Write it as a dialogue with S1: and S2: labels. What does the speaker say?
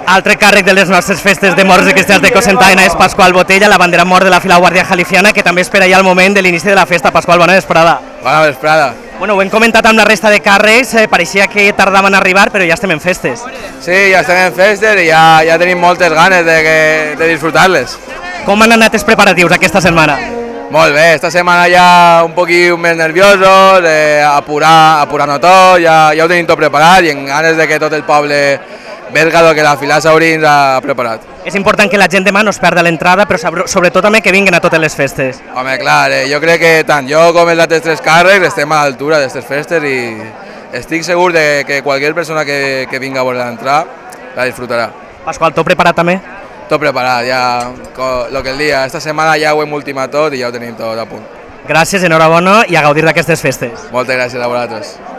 S1: Altre càrrec de les nostres festes de morts i cristians de Cocentaina és Pasqual Botella, la bandera mort de la fila Guàrdia Jalifiana, que també espera ja el moment de l'inici de la festa. Pasqual, bona vesprada.
S2: Bona vesprada.
S1: Bueno, ho hem comentat amb la resta de càrrecs, pareixia que tardaven a arribar, però ja estem en festes.
S2: Sí, ja estem en festes i ja tenim moltes ganes de disfrutar-les.
S1: Com han anat els preparatius aquesta setmana?
S2: Molt bé, esta setmana ja un poquit més nerviosos, apurant-ho tot, ja ho tenim tot preparat i en ganes de que tot el poble veure el que la fila Saurí ens ha preparat.
S1: És important que la gent demà no es perda l'entrada, però sobretot també que vinguin a totes les festes.
S2: Home, clar, jo crec que tant jo com els altres tres càrrecs estem a l'altura d'aquestes festes i estic segur de que qualsevol persona que vinga a voler entrar la disfrutarà.
S1: Pasqual, tot preparat també?
S2: Tot preparat, ja el que el dia. Esta setmana ja ho hem ultimat tot i ja ho tenim tot a punt.
S1: Gràcies, enhorabona i a gaudir d'aquestes festes.
S2: Moltes gràcies a vosaltres.